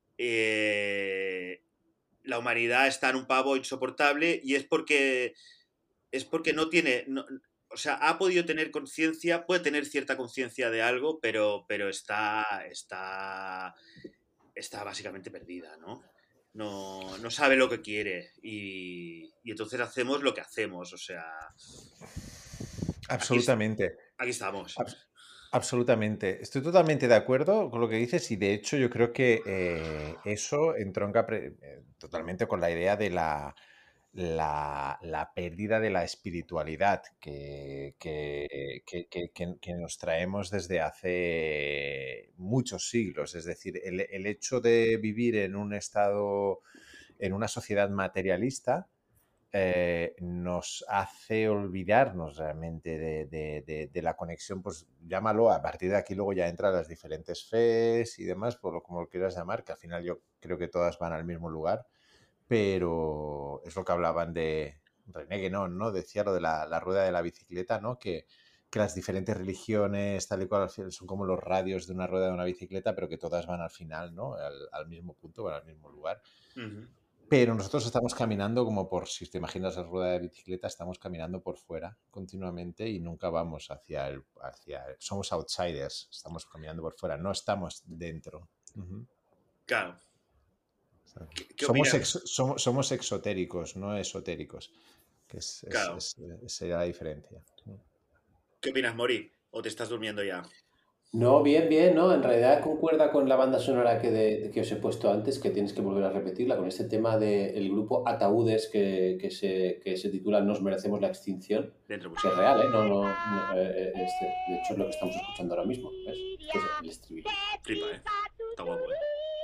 eh, la humanidad está en un pavo insoportable y es porque, es porque no tiene... No, o sea, ha podido tener conciencia, puede tener cierta conciencia de algo, pero, pero está, está, está básicamente perdida, ¿no? No, no sabe lo que quiere y, y entonces hacemos lo que hacemos, o sea... Absolutamente. Aquí, aquí estamos. Abs absolutamente. Estoy totalmente de acuerdo con lo que dices y de hecho yo creo que eh, eso entronca eh, totalmente con la idea de la, la, la pérdida de la espiritualidad que, que, que, que, que nos traemos desde hace muchos siglos. Es decir, el, el hecho de vivir en un estado, en una sociedad materialista, Eh, nos hace olvidarnos realmente de, de, de, de la conexión, pues llámalo, a partir de aquí luego ya entran las diferentes fes y demás, por lo como lo quieras llamar, que al final yo creo que todas van al mismo lugar, pero es lo que hablaban de René Guénon, ¿no? Decía lo de la, la rueda de la bicicleta, ¿no? Que, que las diferentes religiones, tal y cual, al final son como los radios de una rueda de una bicicleta, pero que todas van al final, ¿no? Al, al mismo punto, van al mismo lugar. Uh-huh. Pero nosotros estamos caminando como por, si te imaginas la rueda de bicicleta, estamos caminando por fuera continuamente y nunca vamos hacia el... Hacia el, somos outsiders, estamos caminando por fuera, no estamos dentro. Uh-huh. Claro. ¿Qué, qué somos, ex, somos, somos exotéricos, no esotéricos, que es, claro. es, es, es, sería la diferencia. ¿Qué opinas, Mori? ¿O te estás durmiendo ya? No, bien, bien, ¿no? En realidad concuerda con la banda sonora que, de, de que os he puesto antes, que tienes que volver a repetirla, con este tema del grupo Ataúdes que, que, se, que se titula Nos merecemos la extinción. Dentro, que es real, ¿eh? No, no, no eh, este, de hecho es lo que estamos escuchando ahora mismo, ¿ves? Este es el estribillo. Flipa, ¿eh? Está guapo, ¿eh?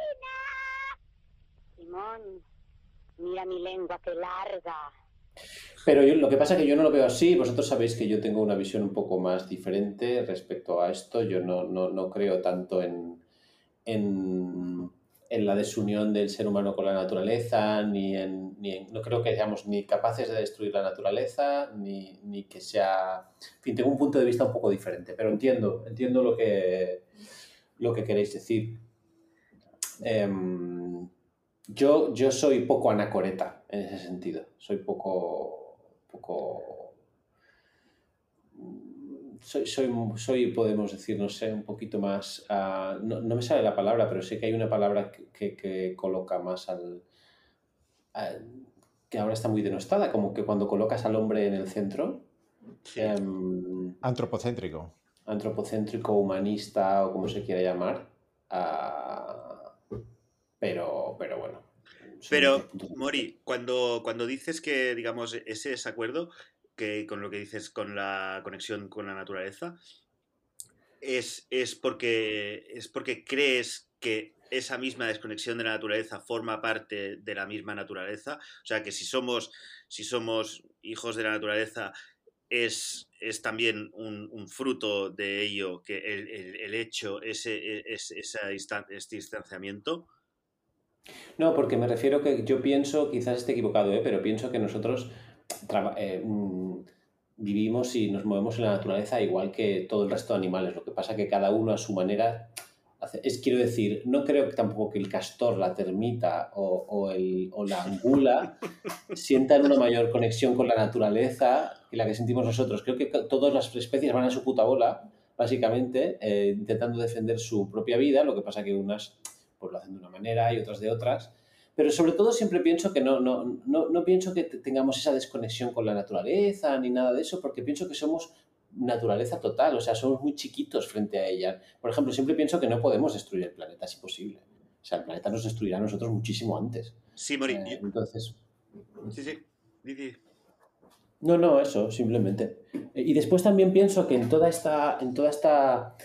Simón, mira mi lengua que larga. Pero yo, lo que pasa es que yo no lo veo así. Vosotros sabéis que yo tengo una visión un poco más diferente respecto a esto. Yo no, no, no creo tanto en, en, en la desunión del ser humano con la naturaleza, ni en, ni en- no creo que seamos ni capaces de destruir la naturaleza, ni, ni que sea... En fin, tengo un punto de vista un poco diferente, pero entiendo, entiendo lo que, lo que queréis decir. Em, yo, yo soy poco anacoreta en ese sentido. Soy poco... poco soy, soy, soy, podemos decir, no sé, un poquito más... Uh, no, no me sale la palabra, pero sé que hay una palabra que, que, que coloca más al... al que ahora está muy denostada, como que cuando colocas al hombre en el centro... Sí. Um, Antropocéntrico. Antropocéntrico, humanista o como se quiera llamar. Uh, pero, pero bueno. Pero, Mori, cuando, cuando dices que, digamos, ese desacuerdo, que con lo que dices con la conexión con la naturaleza, es, es, porque, es porque crees que esa misma desconexión de la naturaleza forma parte de la misma naturaleza. O sea, que si somos, si somos hijos de la naturaleza, es, es también un, un fruto de ello, que el, el, el hecho, ese, ese, ese distanciamiento. No, porque me refiero que yo pienso, quizás esté equivocado, ¿eh? Pero pienso que nosotros eh, mm, vivimos y nos movemos en la naturaleza igual que todo el resto de animales. Lo que pasa que cada uno a su manera hace, es, quiero decir, no creo que tampoco que el castor, la termita o, o, el, o la angula sientan una mayor conexión con la naturaleza que la que sentimos nosotros. Creo que todas las especies van a su puta bola, básicamente, eh, intentando defender su propia vida. Lo que pasa que unas pues lo hacen de una manera y otras de otras. Pero sobre todo siempre pienso que no, no, no, no pienso que tengamos esa desconexión con la naturaleza ni nada de eso, porque pienso que somos naturaleza total, o sea, somos muy chiquitos frente a ella. Por ejemplo, siempre pienso que no podemos destruir el planeta, es imposible. O sea, el planeta nos destruirá a nosotros muchísimo antes. Sí, Mori. Eh, entonces... Sí, sí. Didi. No, no, eso, simplemente. Y después también pienso que en toda esta... En toda esta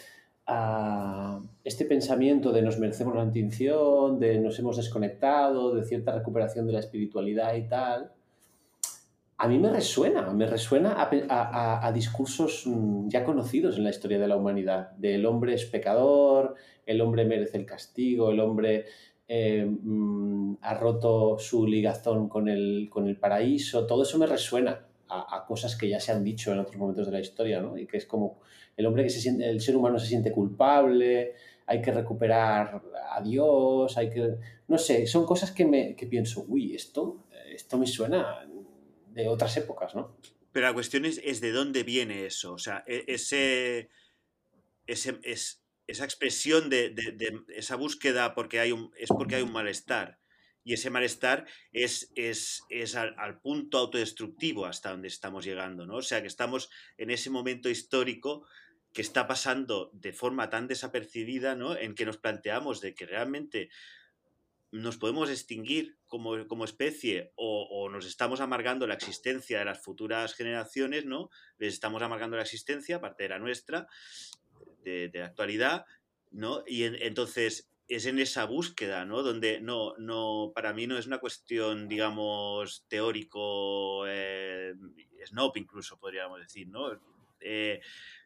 a este pensamiento de nos merecemos la extinción, de nos hemos desconectado, de cierta recuperación de la espiritualidad y tal, a mí me resuena, me resuena a, a, a discursos ya conocidos en la historia de la humanidad, del hombre es pecador, el hombre merece el castigo, el hombre eh, mm, ha roto su ligazón con el, con el paraíso, todo eso me resuena a, a cosas que ya se han dicho en otros momentos de la historia, ¿no? Y que es como el hombre que se siente, el ser humano se siente culpable, hay que recuperar a Dios, hay que... No sé, son cosas que, me, que pienso, uy, esto, esto me suena de otras épocas, ¿no? Pero la cuestión es, es de dónde viene eso, o sea, ese, ese, es, esa expresión de, de, de esa búsqueda porque hay un, es porque hay un malestar. Y ese malestar es, es, es al, al punto autodestructivo hasta donde estamos llegando, ¿no? O sea, que estamos en ese momento histórico que está pasando de forma tan desapercibida, ¿no? En que nos planteamos de que realmente nos podemos extinguir como, como especie o, o nos estamos amargando la existencia de las futuras generaciones, ¿no? Les estamos amargando la existencia, aparte de la nuestra, de, de la actualidad, ¿no? Y en, entonces es en esa búsqueda, ¿no? Donde no, no, para mí no es una cuestión, digamos, teórico, eh, snob incluso podríamos decir, ¿no? Eh,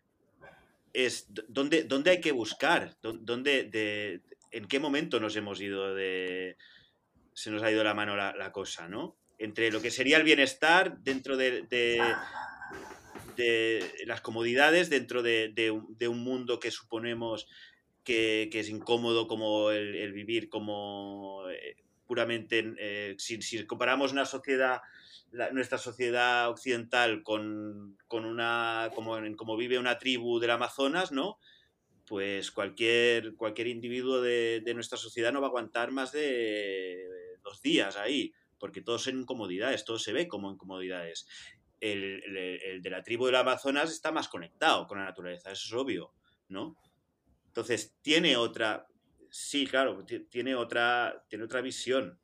es dónde, dónde hay que buscar, dónde, de, en qué momento nos hemos ido de... se nos ha ido la mano la, la cosa, ¿no? Entre lo que sería el bienestar dentro de, de, de las comodidades, dentro de, de, de, un mundo que suponemos que, que es incómodo como el, el vivir como eh, puramente, eh, si, si comparamos una sociedad, la, nuestra sociedad occidental con, con una, como, como vive una tribu del Amazonas, ¿no? Pues cualquier, cualquier individuo de, de nuestra sociedad no va a aguantar más de dos días ahí, porque todos son incomodidades, todo se ve como incomodidades. El, el, el de la tribu del Amazonas está más conectado con la naturaleza, eso es obvio, ¿no? Entonces, tiene otra, sí, claro, tiene otra, tiene otra visión.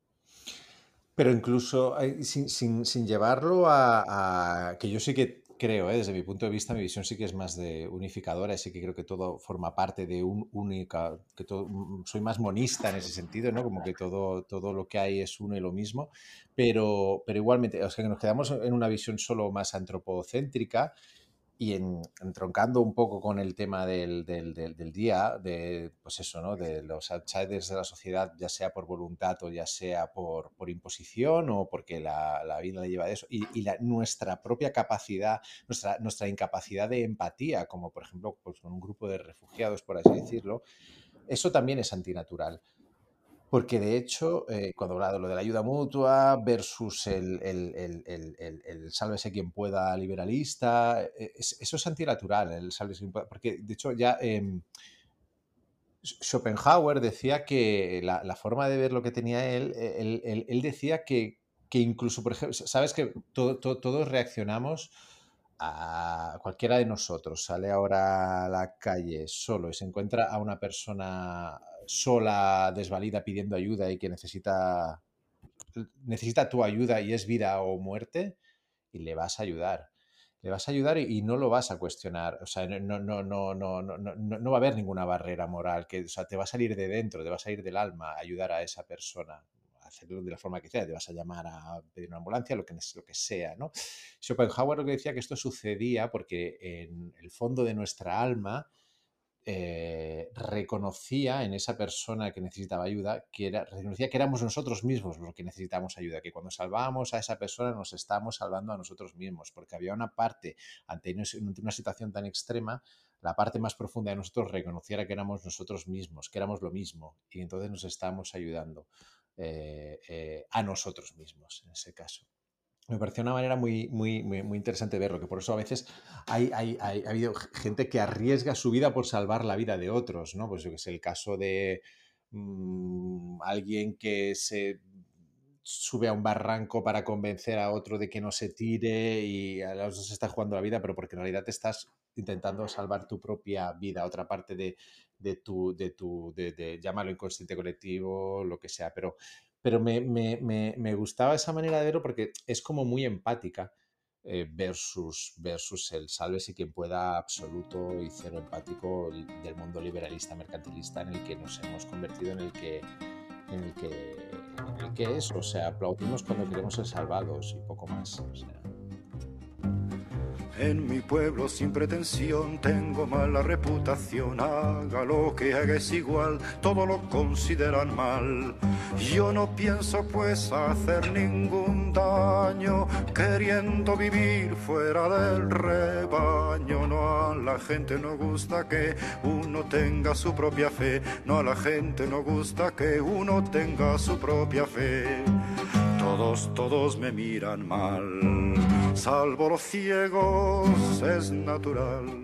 Pero incluso sin, sin, sin llevarlo a, a... que yo sí que creo, ¿eh? Desde mi punto de vista, mi visión sí que es más de unificadora, y sí que creo que todo forma parte de un única, que todo, soy más monista en ese sentido, ¿no? Como que todo, todo lo que hay es uno y lo mismo, pero, pero igualmente, o sea, que nos quedamos en una visión solo más antropocéntrica. y en, entroncando un poco con el tema del, del, del, del día, de, pues eso, ¿no? De los outsiders de la sociedad, ya sea por voluntad o ya sea por, por imposición o porque la, la vida le lleva a eso, y, y la, nuestra propia capacidad, nuestra, nuestra incapacidad de empatía, como por ejemplo pues con un grupo de refugiados, por así decirlo, eso también es antinatural. Porque de hecho, eh, cuando hablaba de lo de la ayuda mutua versus el, el, el, el, el, el sálvese quien pueda liberalista, eh, es, eso es antinatural, el sálvese quien pueda, porque de hecho ya eh, Schopenhauer decía que la, la forma de ver lo que tenía él, él, él, él decía que, que incluso, por ejemplo, sabes que todo, todo, todos reaccionamos a cualquiera de nosotros, sale ahora a la calle solo y se encuentra a una persona sola, desvalida, pidiendo ayuda y que necesita, necesita tu ayuda y es vida o muerte, y le vas a ayudar. Le vas a ayudar y, y no lo vas a cuestionar. O sea, no, no, no, no, no, no, no va a haber ninguna barrera moral. Que, o sea, te va a salir de dentro, te va a salir del alma ayudar a esa persona. Hacerlo de la forma que sea, te vas a llamar a pedir una ambulancia, lo que, lo que sea, ¿no? Schopenhauer lo que decía que esto sucedía porque en el fondo de nuestra alma eh, reconocía en esa persona que necesitaba ayuda, que era, reconocía que éramos nosotros mismos los que necesitábamos ayuda, que cuando salvábamos a esa persona nos estábamos salvando a nosotros mismos, porque había una parte, ante una situación tan extrema, la parte más profunda de nosotros reconociera que éramos nosotros mismos, que éramos lo mismo, y entonces nos estábamos ayudando eh, eh, a nosotros mismos, en ese caso. Me pareció una manera muy, muy, muy, muy interesante verlo, que por eso a veces hay, hay, hay, ha habido gente que arriesga su vida por salvar la vida de otros, ¿no? Pues yo que sé, el caso de mmm, alguien que se sube a un barranco para convencer a otro de que no se tire y a los dos está jugando la vida, pero porque en realidad te estás intentando salvar tu propia vida, otra parte de, de tu, de tu, de, de llamarlo inconsciente colectivo, lo que sea, pero pero me, me, me, me gustaba esa manera de verlo porque es como muy empática eh, versus, versus el sálvese quien pueda absoluto y cero empático del mundo liberalista mercantilista en el que nos hemos convertido, en el que en el que, en el que es, o sea, aplaudimos cuando queremos ser salvados y poco más, o sea. En mi pueblo sin pretensión tengo mala reputación, haga lo que haga es igual, todo lo consideran mal. Yo no pienso pues hacer ningún daño, queriendo vivir fuera del rebaño. No, a la gente no gusta que uno tenga su propia fe, no, a la gente no gusta que uno tenga su propia fe. Todos, todos me miran mal, salvo los ciegos, es natural.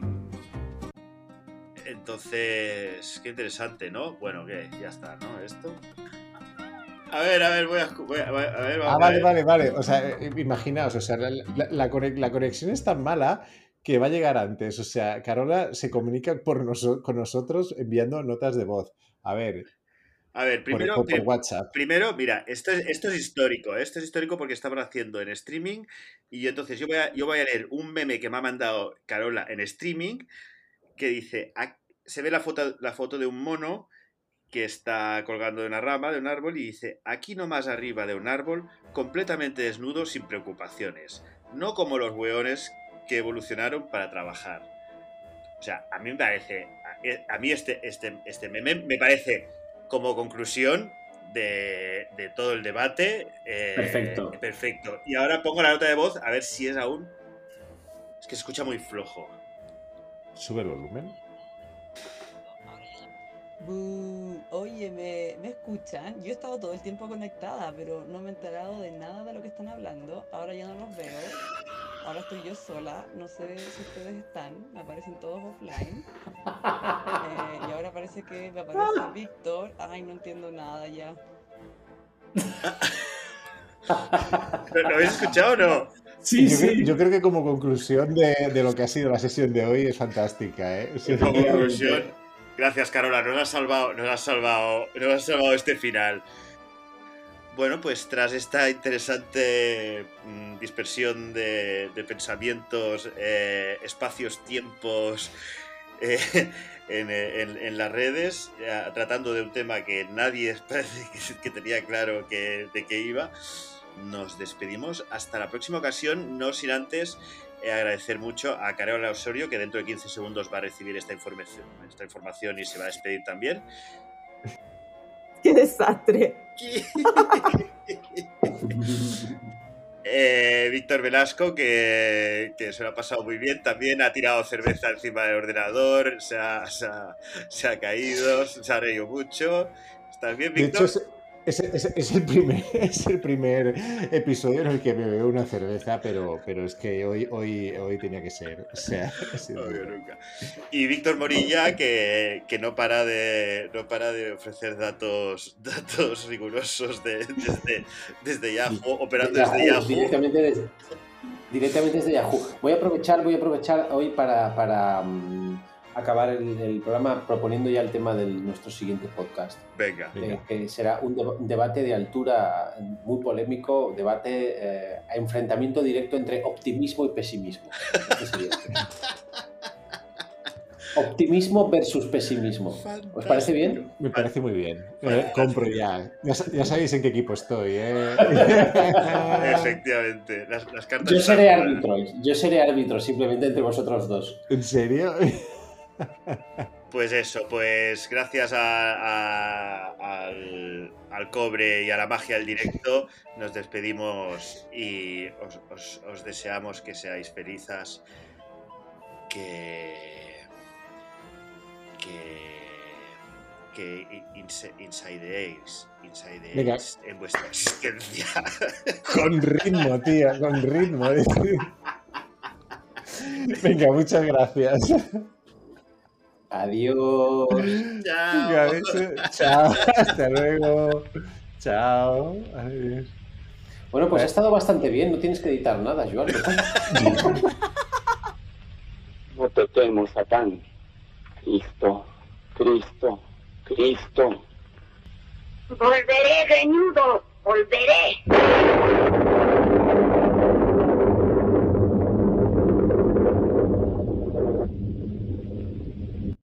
Entonces, qué interesante, ¿no? Bueno, ¿qué? Ya está, ¿no? Esto. A ver, a ver, voy a, voy a, a ver. Vamos ah, vale, a ver. vale, vale. O sea, imaginaos, o sea, la, la, la, la conexión es tan mala que va a llegar antes. O sea, Carola se comunica por noso con nosotros enviando notas de voz. A ver. A ver, primero, por, por, por WhatsApp. Primero, mira, esto es, esto es histórico, ¿eh? Esto es histórico porque estaban haciendo en streaming y entonces yo voy, a, yo voy a leer un meme que me ha mandado Carola en streaming que dice, se ve la foto, la foto de un mono que está colgando de una rama de un árbol y dice, aquí nomás arriba de un árbol, completamente desnudo, sin preocupaciones, no como los hueones que evolucionaron para trabajar. O sea, a mí me parece, a, a mí este, este, este meme me parece como conclusión de, de todo el debate. Eh, perfecto. Perfecto. Y ahora pongo la nota de voz a ver si es aún... Es que se escucha muy flojo. Sube el volumen. Uh, oye, ¿me, ¿me escuchan? Yo he estado todo el tiempo conectada, pero no me he enterado de nada de lo que están hablando. Ahora ya no los veo. Ahora estoy yo sola. No sé si ustedes están. Me aparecen todos offline. Eh, y ahora parece que me aparece Víctor. Ay, no entiendo nada ya. ¿Lo habéis escuchado o no? Sí, yo, sí. Creo, yo creo que como conclusión de, de lo que ha sido la sesión de hoy es fantástica, ¿eh? Sí, como conclusión... Gracias, Carola, nos has salvado, nos has salvado, nos has salvado este final. Bueno, pues tras esta interesante mmm, dispersión de, de pensamientos, eh, espacios, tiempos eh, en, en, en las redes, eh, tratando de un tema que nadie parece que, que tenía claro que, de qué iba, nos despedimos hasta la próxima ocasión, no sin antes eh, agradecer mucho a Carola Osorio, que dentro de quince segundos va a recibir esta información, esta información y se va a despedir también. ¡Qué desastre! eh, Víctor Velasco, que, que se lo ha pasado muy bien, también ha tirado cerveza encima del ordenador, se ha, se ha, se ha caído, se ha reído mucho. ¿Estás bien, Víctor? De hecho, es, es, es, es, el primer, es el primer episodio en el que me bebo una cerveza, pero, pero es que hoy, hoy, hoy tenía que ser. O sea, Obvio, nunca. Y Víctor Morilla, que, que no para de no para de ofrecer datos datos rigurosos de, desde, desde Yahoo, operando de desde Yahoo, Yahoo. Directamente desde, directamente desde Yahoo. Voy a aprovechar, voy a aprovechar hoy para, para um, acabar el, el programa proponiendo ya el tema de nuestro siguiente podcast. Venga. Eh, que será un, deba- un debate de altura muy polémico, debate, eh, enfrentamiento directo entre optimismo y pesimismo. Este sería este. Optimismo versus pesimismo. Fantástico. ¿Os parece bien? Me parece muy bien. Eh, compro ya. ya. Ya sabéis en qué equipo estoy, ¿eh? Efectivamente. Las, las cartas Yo seré están- árbitro, yo seré árbitro simplemente entre vosotros dos. ¿En serio? Pues eso, pues gracias a, a- al, al cobre y a la magia del directo, nos despedimos y os, os- os deseamos que seáis felices, que que que inse- insideéis, Venga. insideéis en vuestra existencia. Con ritmo, tía, con ritmo. Venga, muchas gracias. Adiós. Chao. Venga, eso. Chao, hasta luego. Chao. Adiós. Bueno, pues ha estado bastante bien, no tienes que editar nada, Joan. No toquemos, Satán. Cristo, Cristo, Cristo. Volveré, greñudo, volveré.